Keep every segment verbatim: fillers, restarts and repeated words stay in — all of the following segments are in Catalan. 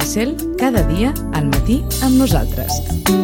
Cel, cada dia al matí amb nosaltres.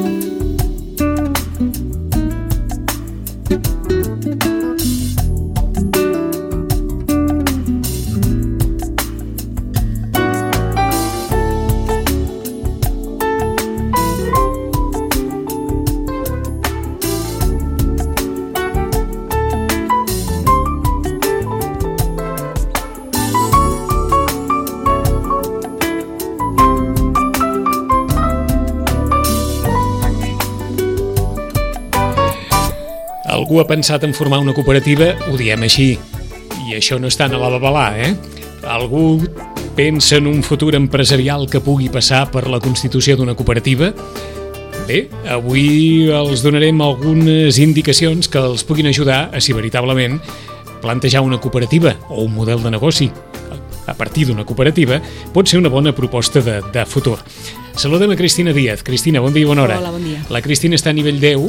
Algú ha pensat en formar una cooperativa, ho diem així, i això no és tant a la babalà, eh? Algú pensa en un futur empresarial que pugui passar per la constitució d'una cooperativa? Bé, avui els donarem algunes indicacions que els puguin ajudar a, si veritablement, plantejar una cooperativa o un model de negoci a partir d'una cooperativa pot ser una bona proposta de, de futur. Saludem a Cristina Díaz. Cristina, bon dia i bona hora. Hola, bon dia. La Cristina està a nivell deu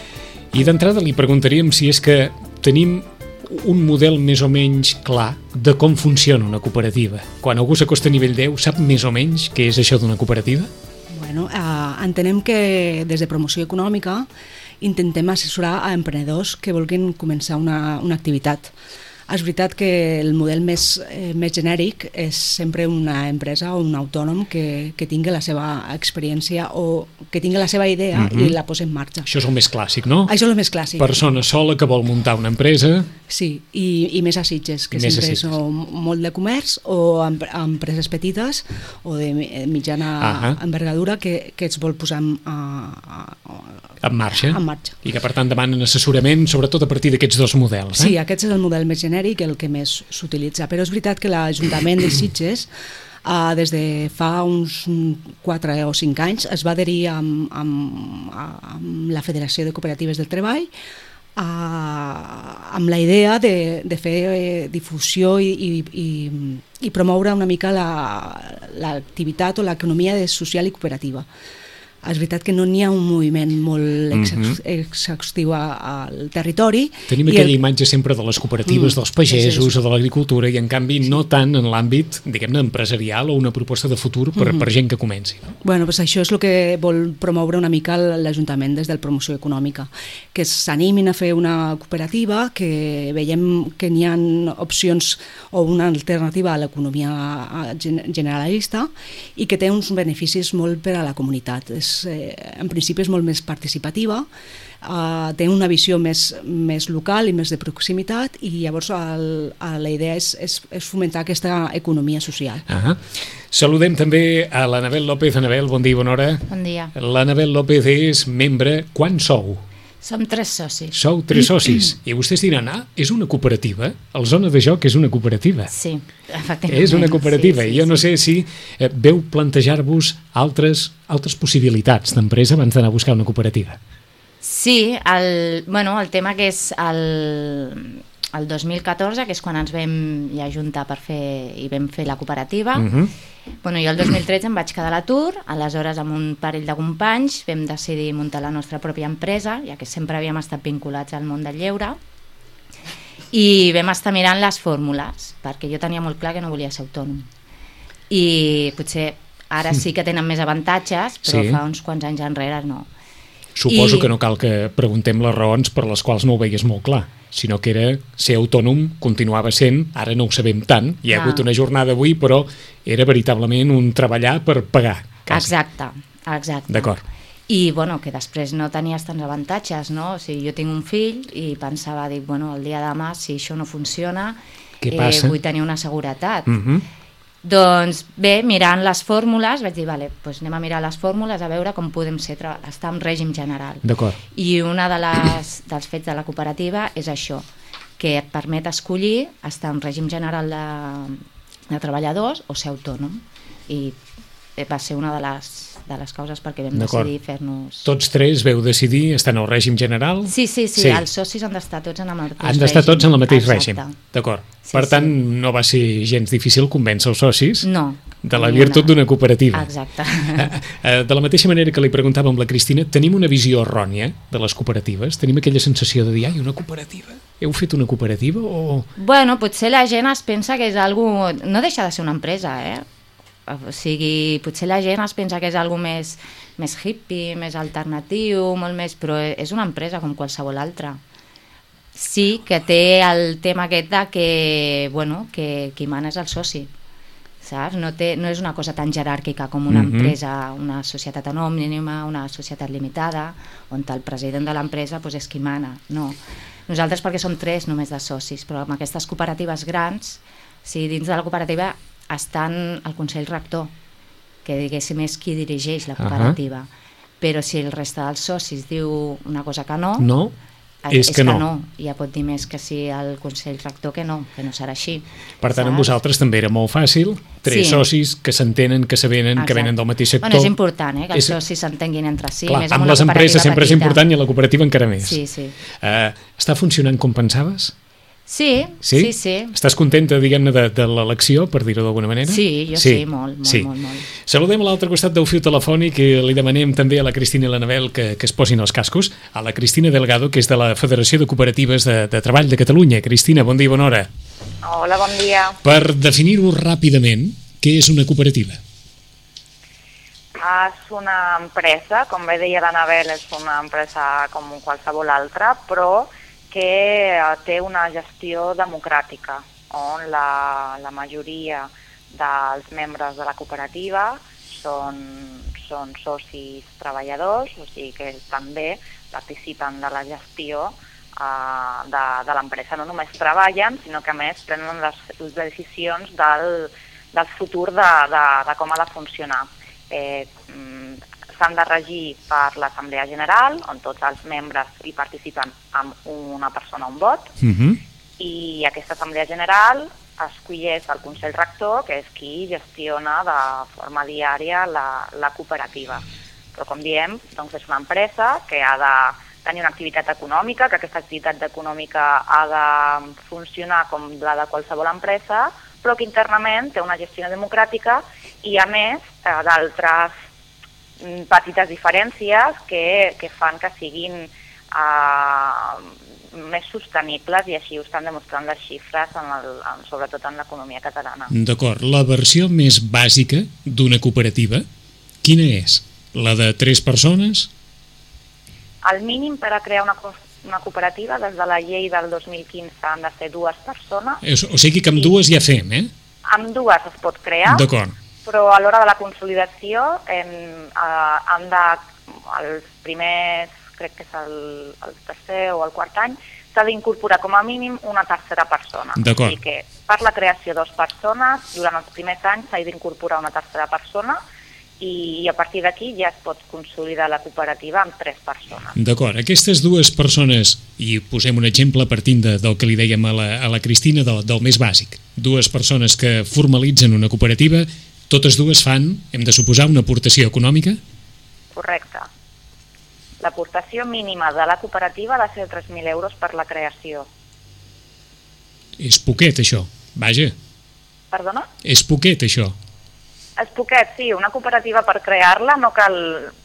i d'entrada li preguntaríem si és que tenim un model més o menys clar de com funciona una cooperativa. Quan algú s'acosta a nivell deu, sap més o menys què és això d'una cooperativa? Bueno, eh, entenem que des de promoció econòmica intentem assessorar a emprenedors que vulguin començar una, una activitat. És veritat que el model més, eh, més genèric és sempre una empresa o un autònom que, que tingui la seva experiència o que tingui la seva idea uh-huh. i la posi en marxa. Això és el més clàssic, no? Això és el més clàssic. Persona sola que vol muntar una empresa. Sí, i, i més a Sitges, que més sempre són molt de comerç o em, empreses petites o de mitjana uh-huh. envergadura que, que es vol posar en, a, a, en, marxa. en marxa. I que per tant demanen assessorament sobretot a partir d'aquests dos models. Eh? Sí, aquest és el model més genèric, el que més s'utilitza, però és veritat que l'Ajuntament de Sitges Uh, des de fa uns quatre o cinc anys es va adherir amb, amb, amb la Federació de Cooperatives del Treball uh, amb la idea de, de fer eh, difusió i, i, i, i promoure una mica l'activitat la, o l'economia social i cooperativa. És veritat que no n'hi ha un moviment molt exhaustiu exhaustiu al territori. Tenim aquella el... imatge sempre de les cooperatives, mm, dels pagesos o de l'agricultura, i en canvi sí. no tant en l'àmbit, diguem-ne, empresarial o una proposta de futur per, mm-hmm. per gent que comenci. No? Bueno, pues això és el que vol promoure una mica l'Ajuntament des del promoció econòmica, que s'animin a fer una cooperativa, que veiem que n'hi ha opcions o una alternativa a l'economia generalista i que té uns beneficis molt per a la comunitat. És en principi és molt més participativa, uh, té una visió més, més local i més de proximitat i llavors el, la idea és, és, és fomentar aquesta economia social. Uh-huh. Saludem també a l'Anabel López. Anabel, bon dia i bona hora. Bon dia. L'Anabel López és membre. Quan sou? Som tres socis. Sou tres socis. I vostès diran, ah, és una cooperativa? El Zona de Joc és una cooperativa. Sí, efectivament. És una cooperativa. Sí, sí, I jo no sí. sé si eh, veu plantejar-vos altres, altres possibilitats d'empresa abans d'anar a buscar una cooperativa. Sí, el, bueno, el tema que és el, el dos mil catorze, que és quan ens vam ja juntar per fer, i vam fer la cooperativa. Uh-huh. Bueno, jo el dos mil tretze em vaig quedar a l'atur, aleshores amb un parell de companys vam decidir muntar la nostra pròpia empresa, ja que sempre havíem estat vinculats al món del lleure, i vam estar mirant les fórmules, perquè jo tenia molt clar que no volia ser autònom. I potser ara sí que tenen més avantatges, però sí. fa uns quants anys enrere no. Suposo I... que no cal que preguntem les raons per les quals no ho veies molt clar, sinó que era ser autònom, continuava sent, ara no ho sabem tant, hi ha ah. hagut una jornada avui, però era veritablement un treballar per pagar. Quasi. Exacte, exacte. D'acord. I bueno, que després no tenies tants avantatges, no? O sigui, jo tinc un fill i pensava, dic, bueno, el dia de demà, si això no funciona, què eh, passa? Vull tenir una seguretat. Uh-huh. Doncs bé, mirant les fórmules, vaig dir, vale, doncs anem a mirar les fórmules a veure com podem ser, estar en règim general. D'acord. I una de les, dels fets de la cooperativa és això, que et permet escollir estar en règim general de, de treballadors o ser autònom. I va ser una de les, de les causes perquè vam decidir fer-nos... Tots tres veu decidir estar en el règim general? Sí, sí, sí, sí. Els socis han d'estar tots en el mateix règim. Han d'estar tots en el mateix Exacte. règim, d'acord. Sí, per tant, sí. no va ser gens difícil convèncer els socis no, de la virtut d'una cooperativa. Exacte. De la mateixa manera que li preguntàvem amb la Cristina, tenim una visió errònia de les cooperatives? Tenim aquella sensació de dir, ai, una cooperativa? Heu fet una cooperativa o...? Bueno, potser la gent es pensa que és algo... No deixa de ser una empresa, eh? o sigui, potser la gent es pensa que és algo més, més hippie, més alternatiu, molt més, però és una empresa com qualsevol altra. Sí que té el tema aquest de que, bueno, que qui mana és el soci, saps? No, té, no és una cosa tan jeràrquica com una mm-hmm. empresa, una societat anònima, una societat limitada, on el president de l'empresa doncs, és qui mana. No. Nosaltres perquè som tres només de socis, però amb aquestes cooperatives grans, sí, dins de la cooperativa estan el Consell Rector, que diguéssim és qui dirigeix la cooperativa. Uh-huh. Però si el reste dels socis diu una cosa que no, no és, és que, que no. no. Ja pot dir més que si el Consell Rector que no, que no serà així. Per tant, saps? Amb vosaltres també era molt fàcil, tres sí. socis que s'entenen, que se venen, que venen del mateix sector. Bueno, és important, eh, que els és... socis s'entenguin entre si. Clar, més amb, amb les empreses sempre petita. És important i a la cooperativa encara més. Sí, sí. Uh, està funcionant com pensaves? Sí, sí, sí, sí. Estàs contenta, diguem-ne, de, de l'elecció, per dir-ho d'alguna manera? Sí, jo sí, sí molt, molt, sí. molt, molt. Saludem a l'altre costat del fiu telefònic i li demanem també a la Cristina i l'Anabel que, que es posin els cascos, a la Cristina Delgado, que és de la Federació de Cooperatives de, de Treball de Catalunya. Cristina, bon dia i bona hora. Hola, bon dia. Per definir-ho ràpidament, què és una cooperativa? És una empresa, com bé deia l'Anabel, és una empresa com qualsevol altra, però que té una gestió democràtica, on la, la majoria dels membres de la cooperativa són, són socis treballadors, o sigui que també participen de la gestió uh, de, de l'empresa. No només treballen, sinó que a més prenen les, les decisions del, del futur de, de, de com ha de funcionar. Eh, s'han de regir per l'Assemblea General, on tots els membres hi participen amb una persona, un vot, uh-huh. i aquesta Assemblea General escolleix el Consell Rector, que és qui gestiona de forma diària la, la cooperativa. Però com diem, doncs és una empresa que ha de tenir una activitat econòmica, que aquesta activitat econòmica ha de funcionar com la de qualsevol empresa, però que internament té una gestió democràtica i a més eh, d'altres petites diferències que, que fan que siguin uh, més sostenibles i així ho estan demostrant les xifres, en el, en, sobretot en l'economia catalana. D'acord. La versió més bàsica d'una cooperativa, quina és? La de tres persones? El mínim per a crear una, una cooperativa des de la llei del dos mil quinze han de ser dues persones. O sigui que amb dues ja fem, eh? Amb dues es pot crear. D'acord. Però a l'hora de la consolidació hem, eh, hem de, els primers, crec que és el, el tercer o el quart any, s'ha d'incorporar com a mínim una tercera persona. D'acord. O sigui que per la creació de dues persones, durant els primers anys s'ha d'incorporar una tercera persona i, i a partir d'aquí ja es pot consolidar la cooperativa amb tres persones. D'acord. Aquestes dues persones, i posem un exemple partint de, del que li dèiem a la, a la Cristina, del, del més bàsic, dues persones que formalitzen una cooperativa. Totes dues fan, hem de suposar, una aportació econòmica? Correcte. L'aportació mínima de la cooperativa ha de ser tres mil euros per la creació. És poquet, això. Vaja. Perdona? És poquet, això. És poquet, sí. Una cooperativa per crear-la no cal...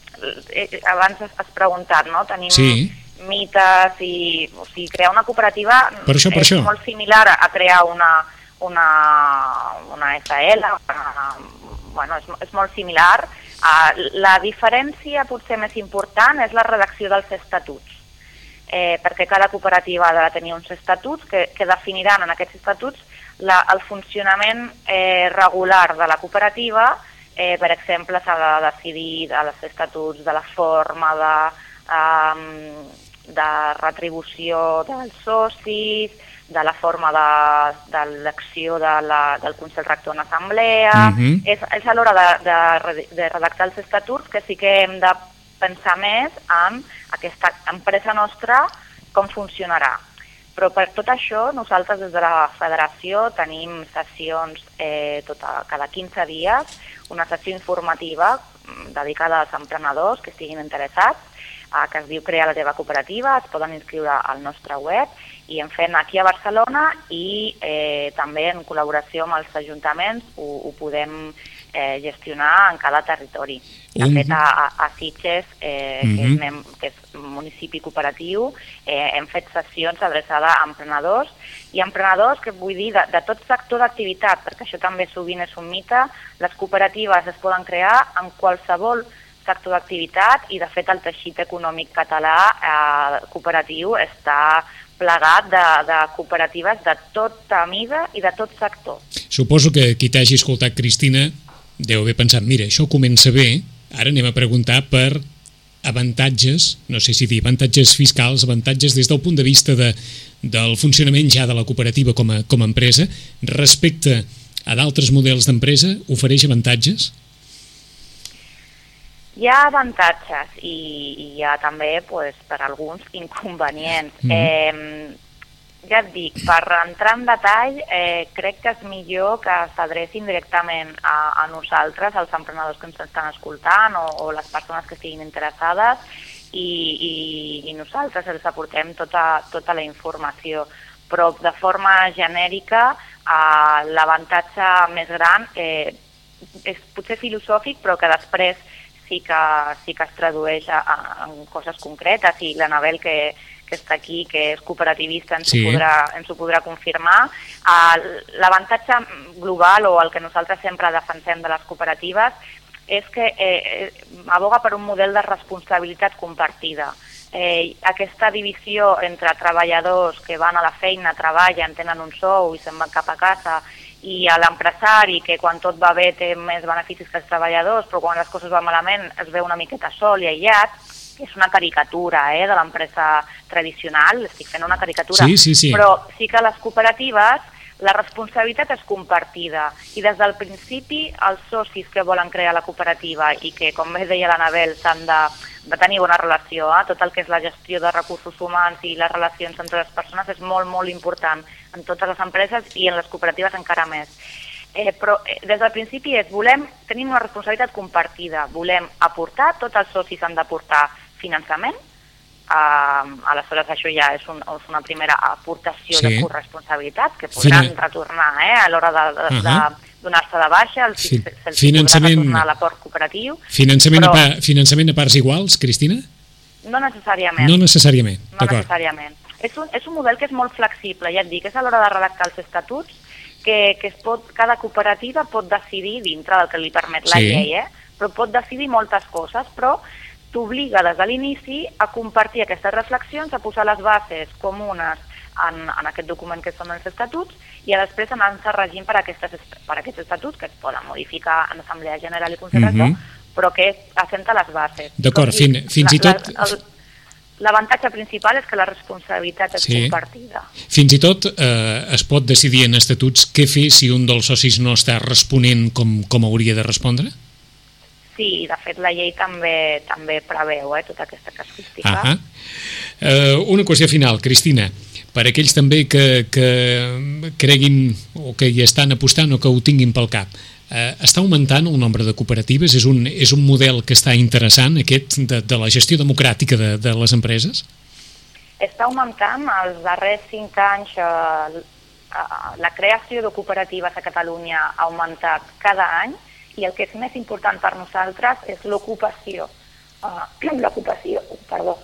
Abans has preguntat, no? Tenim sí. mites i... O sigui, crear una cooperativa per això, per és això. molt similar a crear una... una, una S L, una, bueno, és, és molt similar. Uh, la diferència potser més important és la redacció dels estatuts, eh, perquè cada cooperativa ha de tenir uns estatuts que, que definiran en aquests estatuts la, el funcionament eh, regular de la cooperativa. Eh, per exemple, s'ha de decidir els estatuts de la forma de, um, de retribució dels socis, de la forma de, de l'acció de la, del Consell Rector en assemblea. Uh-huh. És, és a l'hora de, de, de redactar els estatuts que sí que hem de pensar més en aquesta empresa nostra, com funcionarà. Però per tot això, nosaltres des de la federació tenim sessions eh, tota, cada quinze dies, una sessió informativa dedicada als emprenedors que estiguin interessats, eh, que es diu Crea la teva cooperativa, es poden inscriure al nostre web, i en fem aquí a Barcelona i eh, també en col·laboració amb els ajuntaments ho, ho podem eh, gestionar en cada territori. De fet, a, a Sitges, eh, uh-huh. que, és mem, que és un municipi cooperatiu, eh, hem fet sessions adreçades a emprenedors, i emprenedors, que vull dir, de, de tot sector d'activitat, perquè això també sovint és un mite, les cooperatives es poden crear en qualsevol sector d'activitat, i de fet el teixit econòmic català eh, cooperatiu està plegat de, de cooperatives de tota mida i de tot sector. Suposo que qui t'hagi escoltat, Cristina, deu haver pensat, mira, això comença bé, ara anem a preguntar per avantatges, no sé si dir avantatges fiscals, avantatges des del punt de vista de, del funcionament ja de la cooperativa com a, com a empresa, respecte a d'altres models d'empresa, ofereix avantatges? Hi ha avantatges i, i hi ha també, pues, per alguns, inconvenients. Mm. Eh, ja et dic, per entrar en detall, eh, crec que és millor que s'adrecin directament a, a nosaltres, als emprenedors que ens estan escoltant o, o les persones que estiguin interessades, i, i, i nosaltres els aportem tota, tota la informació. Però de forma genèrica, eh, l'avantatge més gran eh, és potser filosòfic, però que després sí que, sí que es tradueix a, a, en coses concretes, i l'Anabel, que que està aquí, que és cooperativista, ens, sí. ho, podrà, ens ho podrà confirmar. Uh, L'avantatge global, o el que nosaltres sempre defensem de les cooperatives, és que eh, aboga per un model de responsabilitat compartida. Eh, aquesta divisió entre treballadors que van a la feina, treballen, tenen un sou i se'n van cap a casa, i a l'empresari, que quan tot va bé té més beneficis que els treballadors, però quan les coses van malament es veu una miqueta sol i aïllat. És una caricatura eh, de l'empresa tradicional, estic fent una caricatura, sí, sí, sí. Però sí que les cooperatives la responsabilitat és compartida, i des del principi els socis que volen crear la cooperativa i que, com bé deia l'Anabel, s'han de, de tenir bona relació, eh? Tot el que és la gestió de recursos humans i les relacions entre les persones és molt, molt important en totes les empreses i en les cooperatives encara més. Eh, però eh, des del principi és, volem tenir una responsabilitat compartida, volem aportar, tots els socis han d'aportar finançament, uh, aleshores això ja és, un, és una primera aportació sí. de corresponsabilitat que podran Fina... retornar eh, a l'hora de, de, uh -huh. de donar-se de baixa, els Fin... se'ls podrà retornar a l'aport cooperatiu. Finançament, però... a pa... finançament a parts iguals, Cristina? No necessàriament. No necessàriament, no necessàriament. És un, és un model que és molt flexible, ja et dic, és a l'hora de redactar els estatuts, que, que es pot, cada cooperativa pot decidir, dintre del que li permet la sí. llei, eh? però pot decidir moltes coses, però t'obliga des de l'inici a compartir aquestes reflexions, a posar les bases comunes en, en aquest document que són els estatuts, i a després anar-se regint per, aquestes, per aquests estatuts, que es poden modificar en Assemblea General i Concertació, mm -hmm. però que assenta les bases. D'acord, fin, fins la, i tot... La, el, L'avantatge principal és que la responsabilitat és sí. compartida. Fins i tot eh, es pot decidir en estatuts què fer si un dels socis no està responent com, com hauria de respondre? Sí, de fet la llei també també preveu eh, tota aquesta casuística. Uh -huh. eh, una qüestió final, Cristina. Per aquells també que, que creguin o que hi estan apostant o que ho tinguin pel cap, eh, està augmentant el nombre de cooperatives? És un, és un model que està interessant, aquest, de, de la gestió democràtica de, de les empreses? Està augmentant. Els darrers cinc anys eh, la creació de cooperatives a Catalunya ha augmentat cada any, i el que és més important per nosaltres és l'ocupació. Uh, l'ocupació, perdó,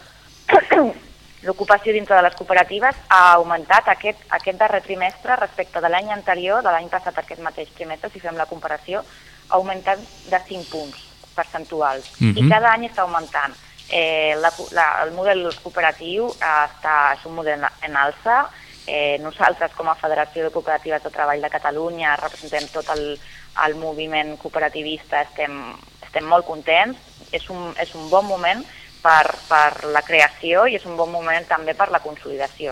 l'ocupació dintre de les cooperatives ha augmentat aquest, aquest darrer trimestre respecte de l'any anterior, de l'any passat aquest mateix trimestre, si fem la comparació, ha augmentat de cinc punts percentuals, uh-huh. i cada any està augmentant. Eh, la, la, el model cooperatiu eh, està, és un model en alça. Eh, nosaltres, com a Federació de Cooperatives de Treball de Catalunya, representem tot el el moviment cooperativista, estem, estem molt contents, és un, és un bon moment per, per la creació i és un bon moment també per la consolidació.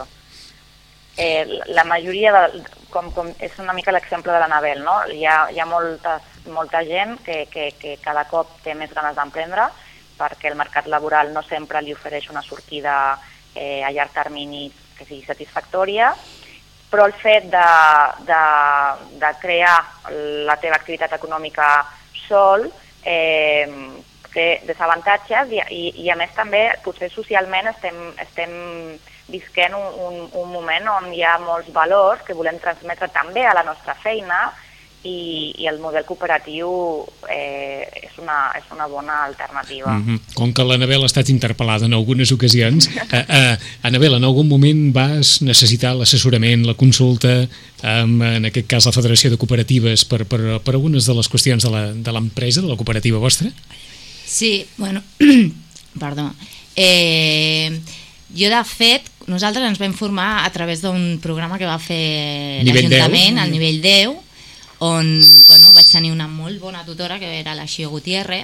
Eh, la majoria, de, com, com és una mica l'exemple de l'Anabel, no? hi ha, hi ha moltes, molta gent que, que, que cada cop té més ganes d'emprendre, perquè el mercat laboral no sempre li ofereix una sortida eh, a llarg termini que sigui satisfactòria, però el fet de, de, de crear la teva activitat econòmica sol eh, té desavantatges i, i, i a més també potser socialment estem, estem visquent un, un, un moment on hi ha molts valors que volem transmetre també a la nostra feina, i, i el model cooperatiu eh, és, una, és una bona alternativa. Mm-hmm. Com que l'Anabel ha estat interpel·lada en algunes ocasions, eh, eh, Anabel, en algun moment vas necessitar l'assessorament, la consulta, amb, en aquest cas la Federació de Cooperatives, per, per, per algunes de les qüestions de l'empresa, de, de la cooperativa vostra? Sí, bueno, perdó. Eh, jo, de fet, nosaltres ens vam formar a través d'un programa que va fer l'Ajuntament, al nivell deu, on bueno, vaig tenir una molt bona tutora que era la Xio Gutiérrez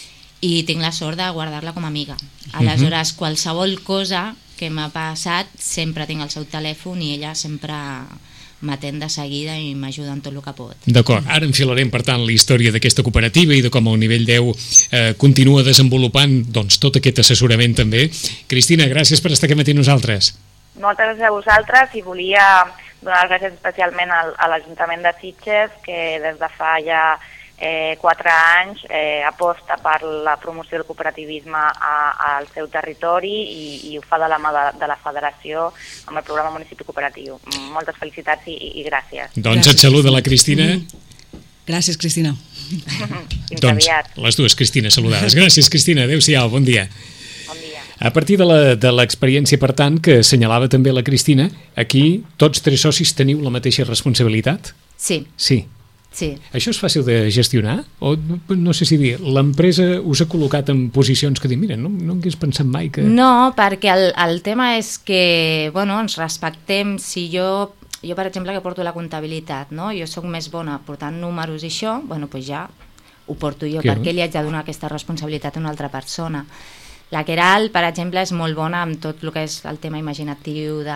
i tinc la sort de guardar-la com a amiga. Aleshores, uh-huh. qualsevol cosa que m'ha passat sempre tinc el seu telèfon i ella sempre m'atén de seguida i m'ajuda en tot el que pot. D'acord, ara enfilarem per tant la història d'aquesta cooperativa i de com el nivell deu eh, continua desenvolupant doncs, tot aquest assessorament també. Cristina, gràcies per estar aquí amb nosaltres. Moltes gràcies a vosaltres i volia donar les gràcies especialment al, a l'Ajuntament de Sitges, que des de fa ja eh, quatre anys eh, aposta per la promoció del cooperativisme a, al seu territori i, i ho fa de la mà de, de la Federació amb el programa Municipi Cooperatiu. Moltes felicitats i, i, i gràcies. Doncs gràcies, et saluda la Cristina. Mm. Gràcies, Cristina. Fins doncs aviat. Les dues Cristina saludades. Gràcies, Cristina. Adéu-siau, bon dia. Bon dia. A partir de l'experiència, per tant, que assenyalava també la Cristina, aquí tots tres socis teniu la mateixa responsabilitat? Sí. Sí. Sí. Això és fàcil de gestionar? O no sé si dir, l'empresa us ha col·locat en posicions que dir, mira, no, no hagués pensat mai que... No, perquè el, el tema és que, bueno, ens respectem. Si jo, jo per exemple, que porto la comptabilitat, no? Jo sóc més bona portant números i això, bueno, doncs ja ho porto jo, Què? perquè li haig de donar aquesta responsabilitat a una altra persona. La Queralt, per exemple, és molt bona amb tot el que és el tema imaginatiu de,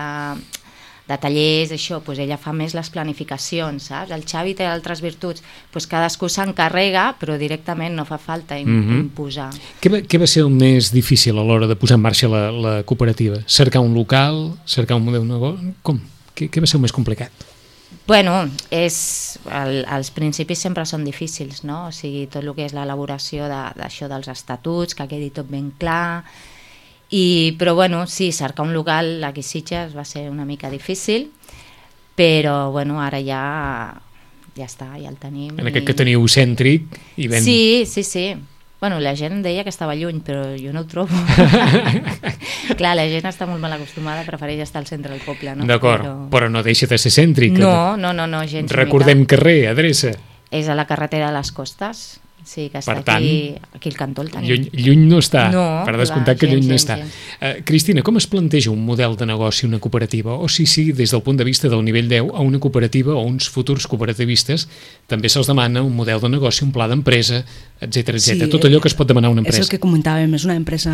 de tallers, això, doncs ella fa més les planificacions, saps? El Xavi té altres virtuts, doncs cadascú s'encarrega, però directament no fa falta Mm-hmm. imposar. Què va, què va ser el més difícil a l'hora de posar en marxa la, la cooperativa? Cercar un local? Cercar un model de negoci? Com? Què, què va ser el més complicat? Bueno, és, el, els principis sempre són difícils, no? O sigui, tot el que és l'elaboració d'això de, dels estatuts, que quedi tot ben clar, i, però bueno, sí, cercar un local aquí a Sitges va ser una mica difícil, però bueno, ara ja, ja està, ja el tenim. En aquest i... que teniu cèntric i ben... Sí, sí, sí. Bueno, la gent deia que estava lluny, però jo no ho trobo. Clar, la gent està molt mal acostumada, prefereix estar al centre del poble, no? D'acord, però... però no deixa de ser cèntric. No, no, no, no, gens. Recordem carrer, adreça. És a la carretera de les Costes. Sí, que està per tant, aquí, aquí al cantó el tenim. Lluny, lluny no està, no, per descomptat clar, que lluny gens, no està. Uh, Cristina, com es planteja un model de negoci, una cooperativa? O si sí, des del punt de vista del nivell deu, a una cooperativa o uns futurs cooperativistes també se'ls demana un model de negoci, un pla d'empresa, etcètera, etcètera. Sí, tot allò que es pot demanar a una empresa. És el que comentàvem, és una empresa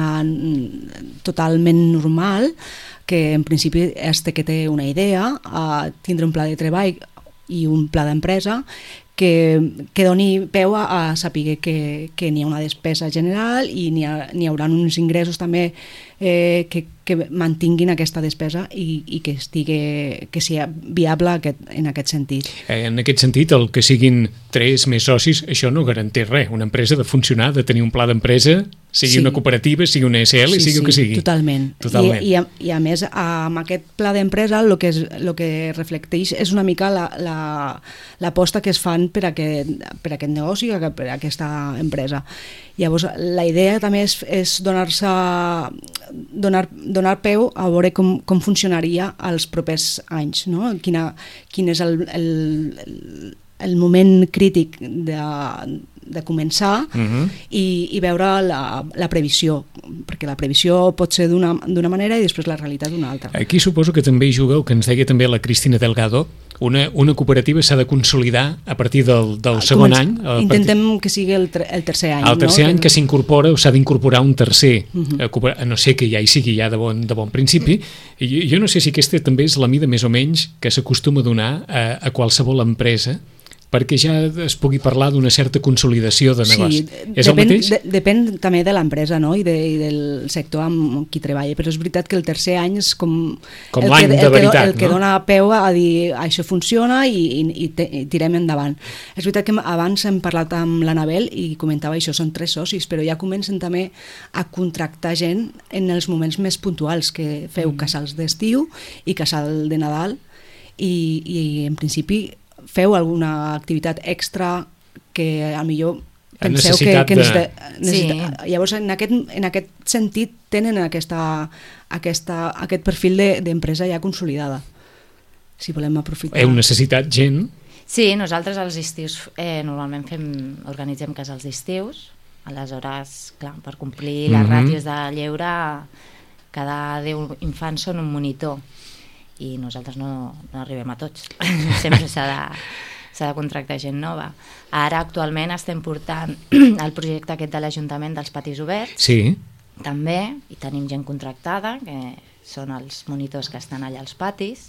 totalment normal, que en principi és que té una idea, uh, tindre un pla de treball i un pla d'empresa, que, que doni peu a, a saber que, que n'hi ha una despesa general i n'hi ha, n'hi haurà uns ingressos també eh, que, que mantinguin aquesta despesa i, i que estigui, que sigui viable aquest, en aquest sentit. Eh, en aquest sentit, el que siguin tres més socis, això no garanteix res. Una empresa de funcionar, de tenir un pla d'empresa, sigui sí. una cooperativa, sigui una S L, sí, sigui sí, el que sigui. Totalment. totalment. I, i, a, I a més, amb aquest pla d'empresa el que, és, el que reflecteix és una mica l'aposta la, que es fan per aquest, per aquest negoci, per aquesta empresa. Llavors, la idea també és, és donar-se donar, donar peu a veure com, com funcionaria els propers anys, no? Quina, quin és el, el, el moment crític de, de començar uh-huh. i, i veure la, la previsió, perquè la previsió pot ser d'una manera i després la realitat d'una altra. Aquí suposo que també hi juga el que ens deia també la Cristina Delgado, una, una cooperativa s'ha de consolidar a partir del, del segon Comença, any. Intentem partir... que sigui el, el tercer any. El tercer no? any que s'incorpora o s'ha d'incorporar un tercer, uh-huh. a no ser que ja hi sigui ja de bon, de bon principi. I jo no sé si aquesta també és la mida més o menys que s'acostuma a donar a, a qualsevol empresa, perquè ja es pugui parlar d'una certa consolidació de negoci. Sí, és depèn, el mateix? De, depèn també de l'empresa, no? I, de, i del sector amb qui treballa, però és veritat que el tercer any és com, com el l'any que, de el veritat, que, el que no? dona peu a dir això funciona i, i, i, te, i tirem endavant. És veritat que abans hem parlat amb l'Anabel i comentava això, són tres socis, però ja comencen també a contractar gent en els moments més puntuals, que feu mm. casals d'estiu i casal de Nadal i, i en principi feu alguna activitat extra que a millor penseu que, necessitat que de- necessita, necessita. Sí. Llavors en aquest, en aquest sentit tenen aquesta, aquesta, aquest perfil de- d'empresa ja consolidada, si volem aprofitar. Heu necessitat gent? Sí, nosaltres als estius eh, normalment fem, organitzem casals d'estius, aleshores, clar, per complir les Mhm. ràtios de lleure, cada deu infants són un monitor i nosaltres no, no arribem a tots. Sempre s'ha de, s'ha de contractar gent nova. Ara actualment estem portant el projecte aquest de l'Ajuntament dels patis oberts, Sí. també, i tenim gent contractada, que són els monitors que estan allà als patis.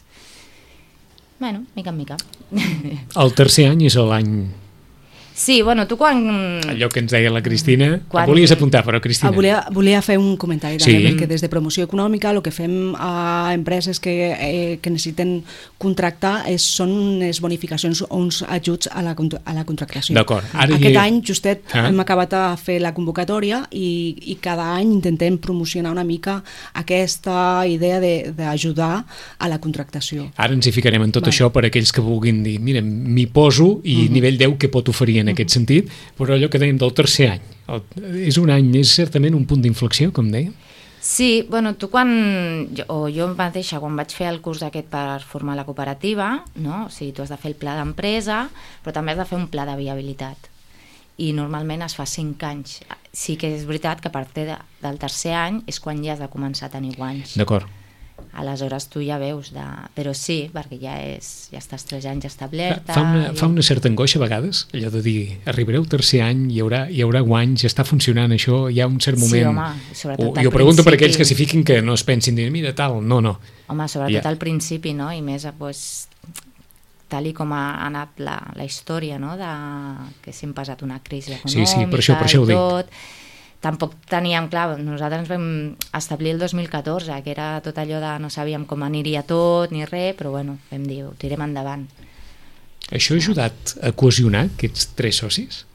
Bueno, mica en mica. El tercer any és l'any... Sí, bueno, tu quan... Allò que ens deia la Cristina... Quan- Et volies apuntar, però, Ah, Cristina. volia, volia fer un comentari Sí. també, perquè des de promoció econòmica el que fem a empreses que, eh, que necessiten contractar és, són unes bonificacions o uns ajuts a la, contra- a la contractació. D'acord. Ara Aquest hi- any justet Ah. hem acabat de fer la convocatòria i, i cada any intentem promocionar una mica aquesta idea de- d'ajudar a la contractació. Ara ens hi ficarem en tot Vale. això per aquells que vulguin dir, mira, m'hi poso i nivell deu què pot oferir en aquest sentit, però allò que dèiem del tercer any, el, és un any, és certament un punt d'inflexió, com deia? Sí, bueno, tu quan... Jo, o jo mateixa, quan vaig fer el curs aquest per formar la cooperativa, no? O sigui, tu has de fer el pla d'empresa, però també has de fer un pla de viabilitat. I normalment es fa cinc anys. Sí que és veritat que a partir de, del tercer any és quan ja has de començar a tenir guanys. D'acord. Aleshores tu ja veus, de... però sí, perquè ja, és, ja estàs tres anys establerta. Fa una, i- fa una certa angoixa a vegades, allò de dir, arribareu al tercer any, hi haurà, hi haurà guanys, ja està funcionant això, hi ha un cert Sí, moment... home, sobretot o, al jo pregunto per aquells principi. que s'hi fiquin que no es pensin dir, mira, tal, no, no. Home, sobretot Ja. al principi, no? I més, pues, tal i com ha anat la, la història, no? De, que sempre ha estat una crisi econòmica Sí, sí, per això- per això ho i dic. tot. Tampoc teníem clar, nosaltres ens vam establir el dos mil catorze, que era tot allò de no sabíem com aniria tot ni res, però bueno, vam dir, ho tirem endavant. Això ha ajudat a cohesionar aquests tres socis?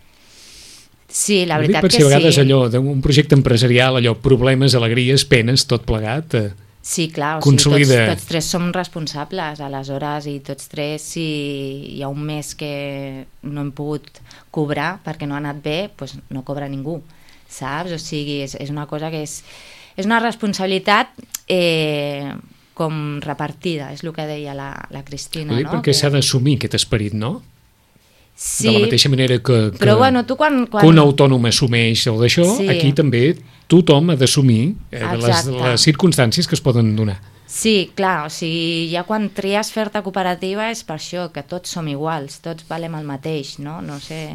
Sí, la Ho dic veritat perquè que a vegades sí. allò d'un projecte empresarial, allò problemes, alegries, penes, tot plegat... Eh, Sí, clar, o consolida. sigui, tots, tots tres som responsables, aleshores, i tots tres, si hi ha un mes que no hem pogut cobrar perquè no ha anat bé, doncs no cobra ningú, saps? O sigui, és, és una cosa que és, és una responsabilitat eh, com repartida, és el que deia la, la Cristina, ho dic no? perquè Que- s'ha d'assumir aquest esperit, no? Sí, De la mateixa manera que, que, però bueno, tu quan... quan... que un autònom assumeix el d'això, Sí. aquí també tothom ha d'assumir eh, les, Exacte. les circumstàncies que es poden donar. Sí, clar, o sigui, ja quan tries fer-te cooperativa és per això, que tots som iguals, tots valem el mateix, no? No sé,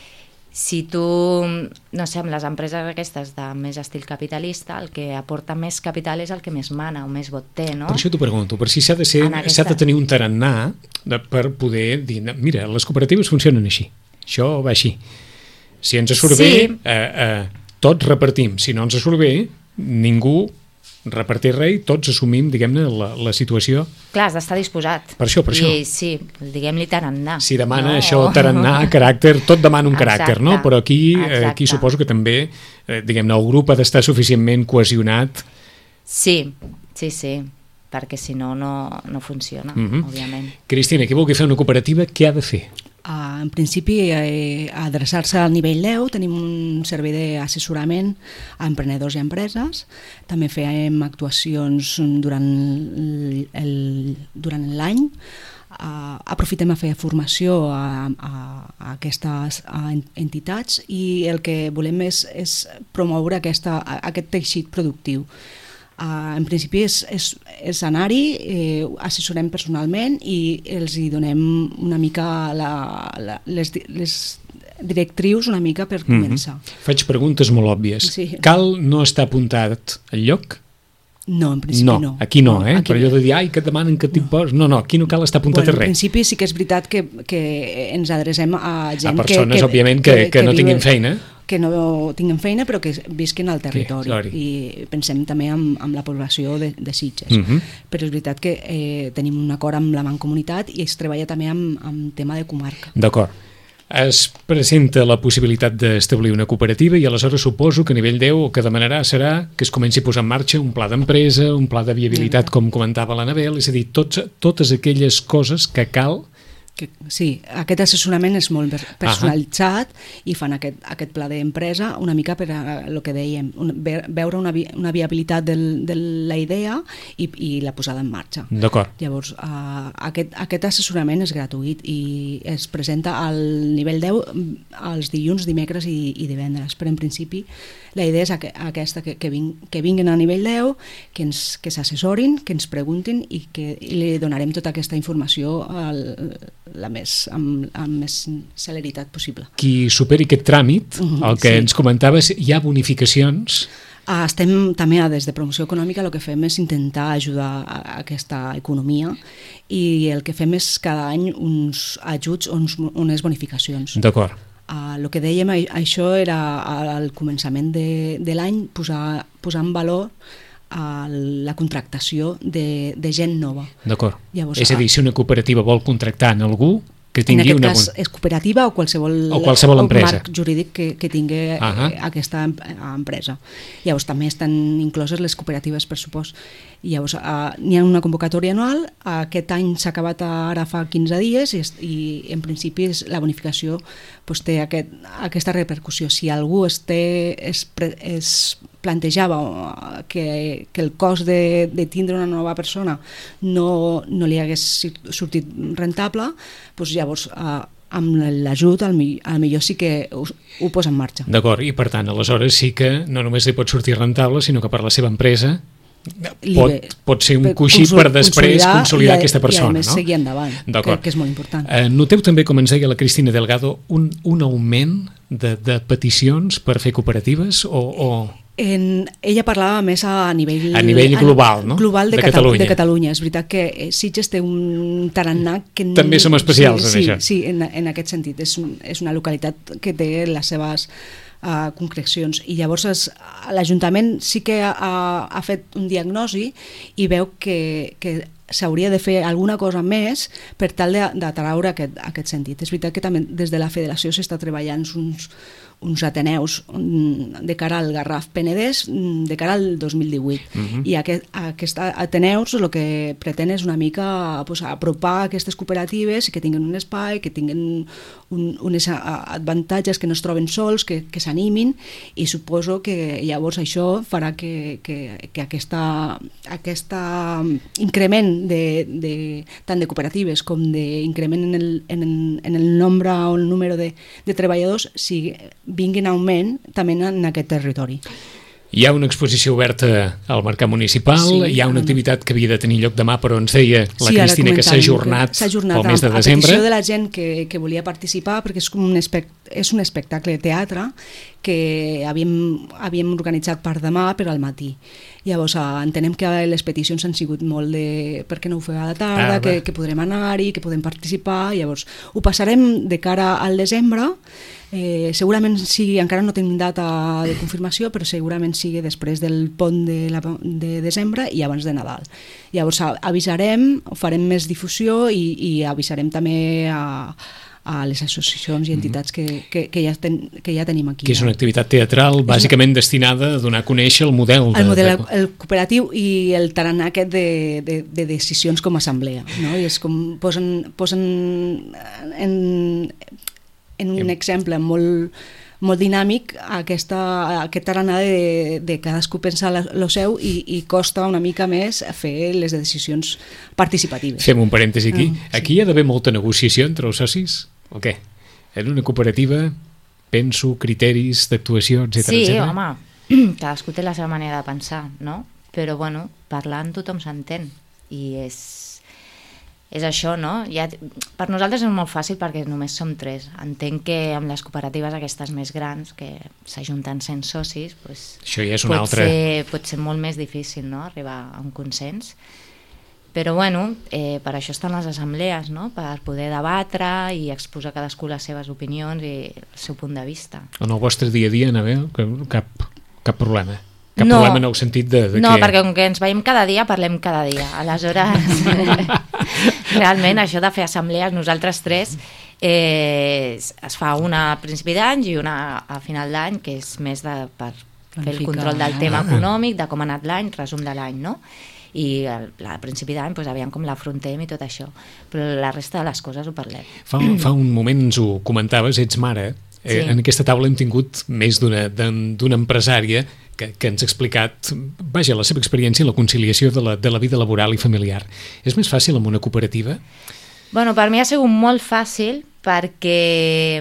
si tu, no sé, amb les empreses aquestes de més estil capitalista, el que aporta més capital és el que més mana o més vot té, no? Per això t'ho pregunto, per si s'ha de, ser, En aquesta- s'ha de tenir un tarannà de, per poder dir, "No, mira, les cooperatives funcionen així, això va així. Si ens surt Sí. bé, eh, eh, tots repartim. Si no ens surt bé, ningú repartir res i tots assumim, diguem-ne, la, la situació. Clar, has d'estar disposat. Per això, per això. I sí, diguem-li tarannà. Si demana no? això, tarannà, caràcter, tot demana un Exacte. caràcter, no? Però aquí, eh, Exacte. aquí suposo que també, eh, diguem-ne, el grup ha d'estar suficientment cohesionat. Sí, sí, sí, perquè si no, no, no funciona, Mhm. òbviament. Cristina, qui vulgui fer una cooperativa, què ha de fer? Uh, en principi, eh, adreçar-se al nivell deu, tenim un servei d'assessorament a emprenedors i empreses, també fem actuacions durant el- el- durant l'any, uh, aprofitem a fer formació a, a, a aquestes a en- entitats i el que volem és, és promoure aquesta, a- aquest teixit productiu. Uh, en principi és, és, és anar-hi, eh, assessorem personalment i els hi donem una mica la, la, les, di- les directrius una mica per començar. Mm-hmm. Faig preguntes molt òbvies. Sí. Cal no està apuntat al lloc? No, en principi No, no. aquí no, eh? aquí Per allò de dir, ai, que et demanen que t'hi pos... No, no, aquí no cal estar apuntat bueno, a en res. principi sí que és veritat que, que ens adrecem a gent A persones, òbviament, que- que no tinguin feina. que no tinguin feina però que visquin al territori clar. i pensem també en, en la població de, de Sitges. Mhm. Però és veritat que eh, tenim un acord amb la Mancomunitat i es treballa també amb, amb tema de comarca. D'acord. Es presenta la possibilitat d'establir una cooperativa i aleshores suposo que a nivell deu el que demanarà serà que es comenci a posar en marxa un pla d'empresa, un pla de viabilitat, com comentava l'Anabel, és a dir, tots, totes aquelles coses que cal Que, sí, aquest assessorament és molt personalitzat uh-huh. i fan aquest, aquest pla d'empresa una mica per a el que dèiem, un, veure una, vi, una viabilitat del, de la idea i, i la posada en marxa. D'acord. Llavors, uh, aquest, aquest assessorament és gratuït i es presenta al nivell deu els dilluns, dimecres i, i divendres, però en principi la idea és aqu aquesta, que, que, ving, que vinguin a nivell deu, que ens que s'assessorin, que ens preguntin i que i li donarem tota aquesta informació al la més, amb, amb més celeritat possible. Qui superi aquest tràmit, uh-huh, el que sí. ens comentaves, hi ha bonificacions? Uh, estem també des de promoció econòmica, el que fem és intentar ajudar a, a aquesta economia i el que fem és cada any uns ajuts, uns, unes bonificacions. D'acord. Uh, el que dèiem, això era al començament de, de l'any posar, posar en valor a la contractació de, de gent nova. D'acord. És a dir, si una cooperativa vol contractar en algú, que tingui en aquest una... cas és cooperativa o qualsevol, o qualsevol empresa. marc jurídic que, que tingui uh-huh. aquesta empresa. Llavors també estan incloses les cooperatives, per supost. Llavors uh, n'hi ha una convocatòria anual, aquest any s'ha acabat ara fa quinze dies i, i en principi la bonificació pues, té aquest, aquesta repercussió. Si algú es, té, es, es plantejava que, que el cost de, de tindre una nova persona no, no li hagués sortit rentable, doncs llavors eh, amb l'ajut al, al millor sí que ho, ho posa en marxa. D'acord, i per tant aleshores sí que no només li pot sortir rentable, sinó que per la seva empresa pot, ve, pot ser un coixí per després consolidar, consolidar aquesta persona. I a més no? seguir endavant, que, que és molt important. Eh, noteu també, com ens deia la Cristina Delgado, un, un augment de, de peticions per fer cooperatives o... o... En, ella parlava més a nivell, a nivell global, no? global de, de, Catalunya. Catalunya. de Catalunya. És veritat que Sitges té un tarannà que... També som especials sí, en això. Sí, en, en aquest sentit. És, un, és una localitat que té les seves uh, concrecions. I llavors l'Ajuntament sí que ha, ha fet un diagnosi i veu que, que s'hauria de fer alguna cosa més per tal d'atraure aquest, aquest sentit. És veritat que també des de la Federació s'està treballant uns uns ateneus de cara al Garraf Penedès de cara al dos mil divuit. Uh-huh. I aquest, aquest ateneus el que pretén és una mica pues, apropar aquestes cooperatives i que tinguin un espai, que tinguin un, unes avantatges, que no es troben sols, que, que s'animin, i suposo que llavors això farà que, que, que aquesta, aquesta increment de, de, tant de cooperatives com d'increment en el, en, en el nombre o el número de, de treballadors sigui vinguin augment també en aquest territori. Hi ha una exposició oberta al mercat municipal, sí, hi ha una activitat que havia de tenir lloc demà, però ens deia la sí, Cristina que s'ha ajornat pel mes de desembre. A petició de la gent que, que volia participar, perquè és, com un, espect, és un espectacle de teatre que havíem, havíem organitzat per demà, però al matí. Llavors entenem que les peticions han sigut molt de per què no ho feu a la tarda, ah, que, que podrem anar-hi, que podem participar. Llavors ho passarem de cara al desembre. Eh, segurament sigui, encara no tenim data de confirmació, però segurament sigui després del pont de, la, de desembre i abans de Nadal. Llavors avisarem, farem més difusió i, i avisarem també a, a les associacions i entitats que, que, que, ja, ten, que ja tenim aquí. Que és una activitat teatral bàsicament una... destinada a donar a conèixer el model. De, el model de... el cooperatiu i el tarannà aquest de, de, de decisions com a assemblea. No? I és com posen, posen en... en un exemple molt, molt dinàmic aquesta, aquest tarannà de, de cadascú pensar el seu i, i costa una mica més fer les decisions participatives. Fem un parèntesi aquí. Ah, sí. Aquí hi ha d'haver molta negociació entre els socis? O què? En una cooperativa penso criteris d'actuació, etcètera. Sí, etcètera. home, cadascú té la seva manera de pensar, no? Però, bueno, parlant tothom s'entén i és... és això, no? Ja, per nosaltres és molt fàcil perquè només som tres. Entenc que amb les cooperatives aquestes més grans, que s'ajunten cent socis, pues, això ja és una pot, altra... ser, pot ser molt més difícil, no?, arribar a un consens. Però, bueno, eh, per això estan les assemblees, no?, per poder debatre i exposar cadascú les seves opinions i el seu punt de vista. En el vostre dia a dia, Anabel, cap, cap problema? Cap no, problema en el sentit de, de no, que... perquè com que ens veiem cada dia, parlem cada dia. Aleshores, realment, això de fer assemblees, nosaltres tres, eh, es fa una a principi d'any i una a final d'any, que és més de, per fer el control del tema econòmic, de com ha anat l'any, resum de l'any, no? i al, al principi d'any doncs, aviam com l'afrontem i tot això, però la resta de les coses ho parlem. Fa, fa un moment ens ho comentaves, ets mare, eh, sí. En aquesta taula hem tingut més d'una d'una empresària que, que ens ha explicat, vaja, la seva experiència en la conciliació de la, de la vida laboral i familiar. És més fàcil amb una cooperativa? Bueno, per mi ha sigut molt fàcil perquè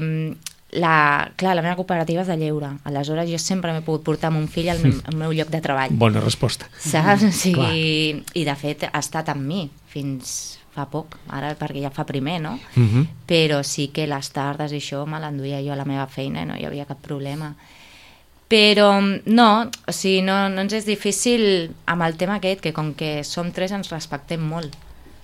la, clar, la meva cooperativa és de lleure, aleshores jo sempre m'he pogut portar mon fill al meu, al meu lloc de treball. Bona resposta. Saps? Sí, i de fet ha estat amb mi fins fa poc, ara perquè ja fa primer, no? Uh -huh. Però sí que les tardes i això me l'enduia jo a la meva feina i no hi havia cap problema. Però no, o sigui, no, no ens és difícil amb el tema aquest, que com que som tres ens respectem molt,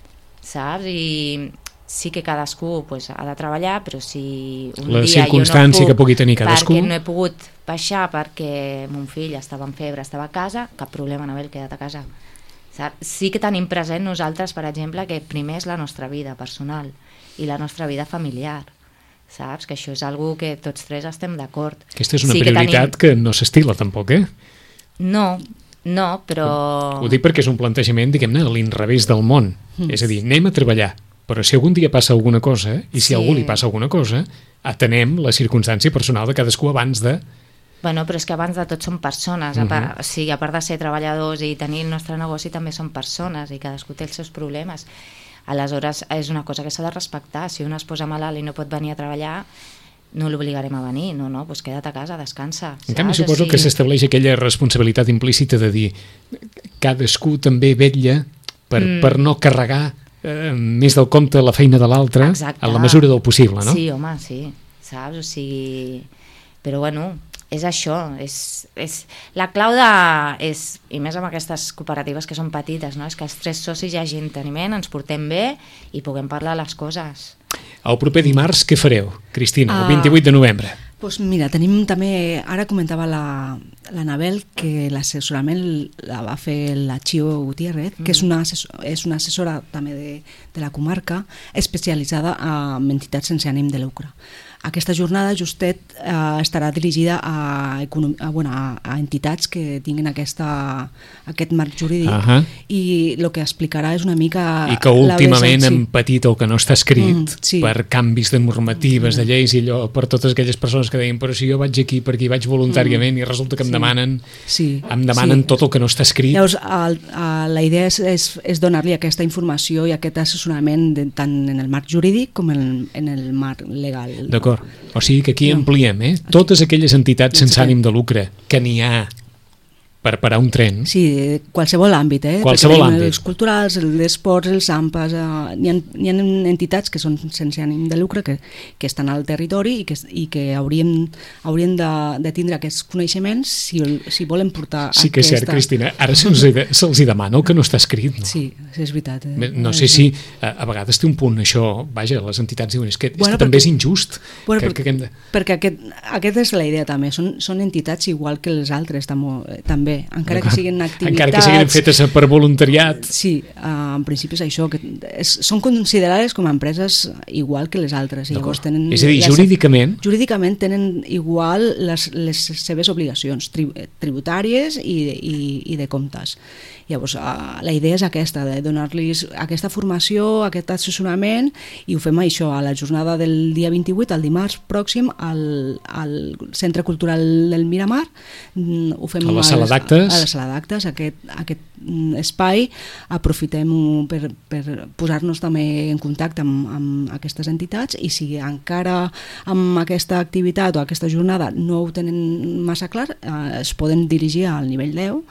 saps? I sí que cadascú pues, ha de treballar, però si un la dia circumstància jo no puc, que pugui tenir cadascú, perquè no he pogut baixar perquè mon fill estava en febre, estava a casa, cap problema, no haver quedat a casa. Saps? Sí que tenim present nosaltres, per exemple, que primer és la nostra vida personal i la nostra vida familiar, saps? Que això és algo que tots tres estem d'acord. Aquesta és una sí prioritat que, tenim... que no s'estila tampoc, eh? No, no, però... Ho dic perquè és un plantejament, diguem-ne, a l'inrevés del món. Mm. És a dir, anem a treballar, però si algun dia passa alguna cosa, i si sí. a algú li passa alguna cosa, atenem la circumstància personal de cadascú abans de... Bueno, però és que abans de tot som persones, uh -huh. a, part, o sigui, a part de ser treballadors i tenir el nostre negoci també som persones i cadascú té els seus problemes. Aleshores és una cosa que s'ha de respectar. Si un es posa malalt i no pot venir a treballar, no l'obligarem a venir, no, no, doncs queda't a casa, descansa. En canvi suposo o sigui... que s'estableix aquella responsabilitat implícita de dir cadascú també vetlla per, mm. per no carregar eh, més del compte la feina de l'altre a la mesura del possible, no? Sí, home, sí, saps? O sigui... Però bueno... és això, és, és la clau de, és, i més amb aquestes cooperatives que són petites, no? És que els tres socis hi hagi enteniment, ens portem bé i puguem parlar les coses. El proper dimarts què fareu, Cristina, uh, el vint-i-vuit de novembre? Doncs pues mira, tenim també, ara comentava la, la Nabel que l'assessorament la va fer la Chio Gutiérrez, mm. que és una, assessor, és una assessora també de, de la comarca especialitzada en entitats sense ànim de lucre. Aquesta jornada justet eh, estarà dirigida a, a, bueno, a, a entitats que tinguin aquesta, aquest marc jurídic uh -huh. i el que explicarà és una mica... I que últimament hem patit el que no està escrit mm, sí. per canvis de normatives, mm. de lleis i allò, per totes aquelles persones que deien però si jo vaig aquí perquè hi vaig voluntàriament mm. i resulta que em sí. demanen, sí. em demanen sí. tot el que no està escrit. Llavors, el, el, la idea és, és, és donar-li aquesta informació i aquest assessorament de, tant en el marc jurídic com en, en el marc legal. D'acord. O sigui que aquí ampliem, eh? Totes aquelles entitats sense ànim de lucre que n'hi ha per parar un tren. Sí, qualsevol àmbit, eh? Qualsevol àmbit. Els culturals, els esports, els AMPAs, eh, hi, ha, hi ha entitats que són sense ànim de lucre que, que estan al territori i que, i que hauríem, haurien de, de tindre aquests coneixements si, si volen portar sí que és aquesta... cert, Cristina, ara se'ls se demana el que no està escrit, no? Sí, és veritat. Eh? No sé si a, a vegades té un punt això, vaja, les entitats diuen és que, és bueno, que perquè, també és injust. Bueno, que, perquè que hem de... perquè aquest, aquesta és la idea també, són, són entitats igual que les altres també, també encara que siguin activitats... Encara que siguin fetes per voluntariat. Sí, uh, en principi és això, que és, són considerades com a empreses igual que les altres. I llavors tenen és a dir, les, jurídicament... Jurídicament tenen igual les, les seves obligacions tri, tributàries i de, i, i de comptes. Llavors, uh, la idea és aquesta, de donar-los aquesta formació, aquest assessorament, i ho fem això a la jornada del dia vint-i-vuit, el dimarts pròxim, al, al Centre Cultural del Miramar. Ho fem a la sala d'actes. A la sala d'actes, aquest, aquest espai, aprofitem per, per posar-nos també en contacte amb, amb aquestes entitats i si encara amb aquesta activitat o aquesta jornada no ho tenen massa clar, eh, es poden dirigir al nivell deu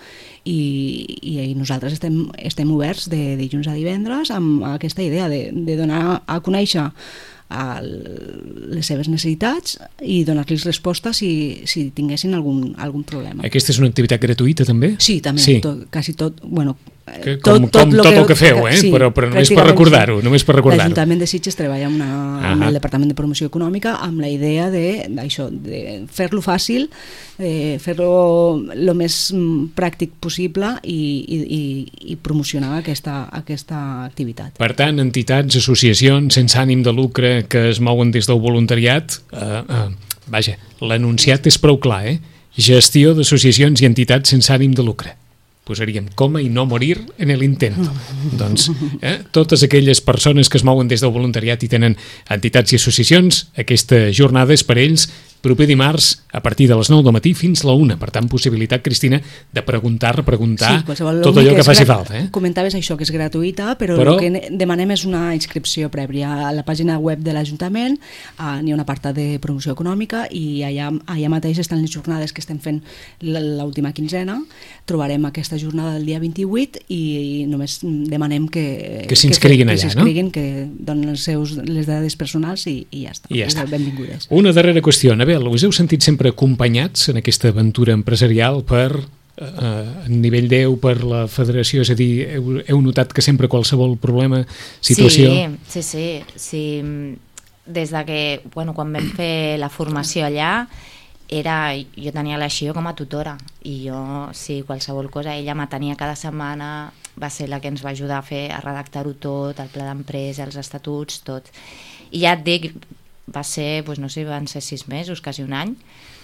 i, i nosaltres estem, estem oberts de dilluns a divendres amb aquesta idea de, de donar a conèixer a les seves necessitats i donar-los resposta si, si tinguessin algun, algun problema. Aquesta és una activitat gratuïta també? Sí, també, sí. Tot, quasi tot, bueno, que, com tot, tot, com tot el que feu, eh? Sí, però, però només per recordar-ho, només per recordar-ho. L'Ajuntament de Sitges treballa amb, una, amb el Departament de Promoció Econòmica amb la idea de, d'això, de fer-lo fàcil, eh, fer-lo el més pràctic possible i, i, i, i promocionar aquesta, aquesta activitat. Per tant, entitats, associacions sense ànim de lucre que es mouen des del voluntariat, eh, eh, vaja, l'enunciat és prou clar, eh? Gestió d'associacions i entitats sense ànim de lucre. posaríem coma i no morir en el intento. Doncs eh, totes aquelles persones que es mouen des del voluntariat i tenen entitats i associacions, aquesta jornada és per ells proper dimarts a partir de les nou del matí fins la una. Per tant, possibilitat, Cristina, de preguntar, repreguntar sí, tot allò que, que faci falta. Eh? Comentaves això, que és gratuïta, però, però el que demanem és una inscripció prèvia. A la pàgina web de l'Ajuntament eh, n'hi ha una part de promoció econòmica i allà, allà mateix estan les jornades que estem fent l'última quinzena. Trobarem aquesta jornada del dia vint-i-vuit i, i només demanem que que s'inscriguin allà, que no? Que donen els seus, les dades personals i, i ja està. I ja està. Benvingudes. Una darrera qüestió, Anabel, us heu sentit sempre acompanyats en aquesta aventura empresarial per eh, a nivell deu, per la federació? És a dir, heu, heu notat que sempre qualsevol problema, situació... Sí, sí, sí. sí. Des de que, bueno, quan vam fer la formació allà, era, jo tenia la Xio com a tutora i jo, sí, qualsevol cosa, ella m'atenia cada setmana, va ser la que ens va ajudar a fer, a redactar-ho tot, el pla d'empresa, els estatuts, tot. I ja et dic, va ser, doncs no sé, van ser sis mesos, quasi un any,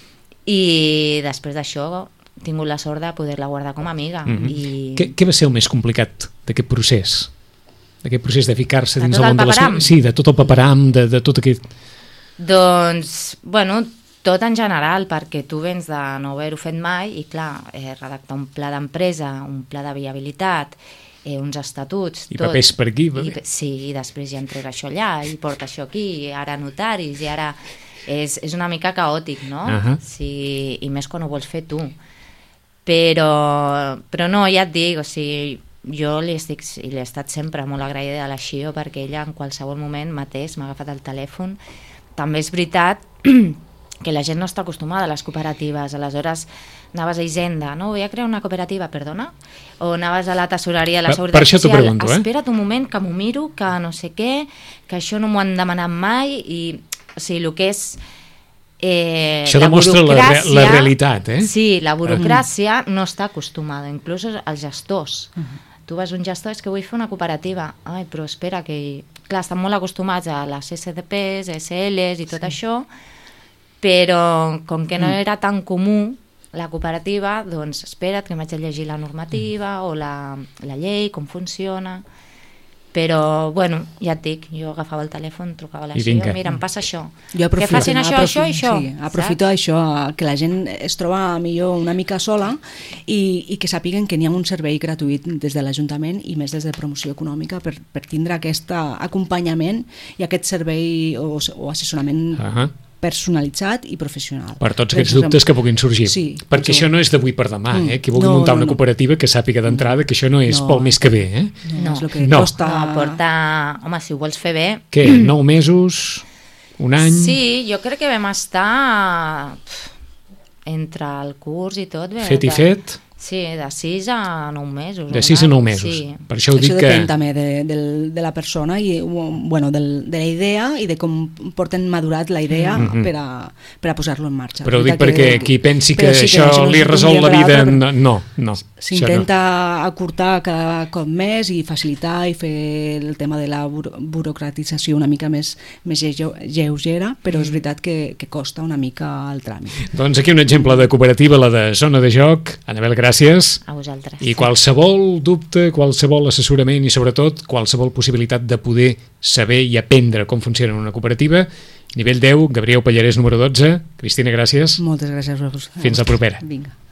i després d'això he tingut la sort de poder-la guardar com a amiga. Mm-hmm. I... Què, què va ser el més complicat d'aquest procés? D'aquest procés de ficar-se de dins el món de les... Sí, de tot el paperam, de, de tot aquest... Doncs, bueno, tot en general, perquè tu vens de no haver-ho fet mai i, clar, eh, redactar un pla d'empresa, un pla de viabilitat, eh, uns estatuts... I tot. papers per aquí. I, sí, i després ja entrega això allà, i porta això aquí, i ara notaris, i ara... És, és una mica caòtic, no? Uh-huh. Sí, i més quan ho vols fer tu. Però, però no, ja et dic, o sigui, jo li estic, i li he estat sempre molt agraïda a la Xio perquè ella en qualsevol moment mateix m'ha agafat el telèfon. També és veritat que la gent no està acostumada a les cooperatives, aleshores anaves a Hisenda, no? Vull crear una cooperativa, perdona? O anaves a la tesoreria, a la Seguretat per això Social, pregunto, eh? Espera't un moment que m'ho miro, que no sé què, que això no m'ho han demanat mai, i o sigui, el que és eh, això la demostra la, la realitat, eh? Sí, la burocràcia uh-huh. no està acostumada, inclús els gestors. Uh-huh. Tu vas a un gestor, és que vull fer una cooperativa. Ai, però espera, que... Clar, estan molt acostumats a les S D Ps, S Ls i tot sí. això, però com que no era tan comú la cooperativa, doncs espera't que m'haig de llegir la normativa o la, la llei, com funciona... Però, bueno, ja et dic, jo agafava el telèfon, trucava a la Xio, mira, em passa això. Que facin això, aprofi- això i això. Sí, aprofito això, que la gent es troba millor una mica sola i, i que sàpiguen que n'hi ha un servei gratuït des de l'Ajuntament i més des de promoció econòmica per, per tindre aquest acompanyament i aquest servei o, o assessorament uh-huh. personalitzat i professional. Per tots aquests dubtes que puguin sorgir. Sí, perquè això no és d'avui per demà, eh? Qui vulgui no, muntar no, una no. cooperativa que sàpiga d'entrada que això no és no. pel mes que ve. Eh? No, no. és el que no. costa... No, porta... Home, si ho vols fer bé... Què? Nou mesos? Un any? Sí, jo crec que vam estar entre el curs i tot. Bé, fet i fet? Sí, de sis a nou mesos. De sis a nou mesos. Sí. Per això ho dic això que... depèn també de, de, de la persona i bueno, de, de la idea i de com porten madurat la idea mm-hmm. per, a, per a posar-lo en marxa. Però ho dic perquè que, qui pensi que sí, això que no li resol la vida... No, no. no s'intenta no. acurtar cada cop més i facilitar i fer el tema de la buro- burocratització una mica més, més lleugera, però és veritat que, que costa una mica el tràmit. Doncs aquí un exemple de cooperativa, la de Zona de Joc. Anabel, gràcies. A vosaltres. I qualsevol dubte, qualsevol assessorament i sobretot qualsevol possibilitat de poder saber i aprendre com funciona una cooperativa. Nivell deu, Gabriel Pallarès, número dotze. Cristina, gràcies. Moltes gràcies a vosaltres. Fins la propera. Vinga.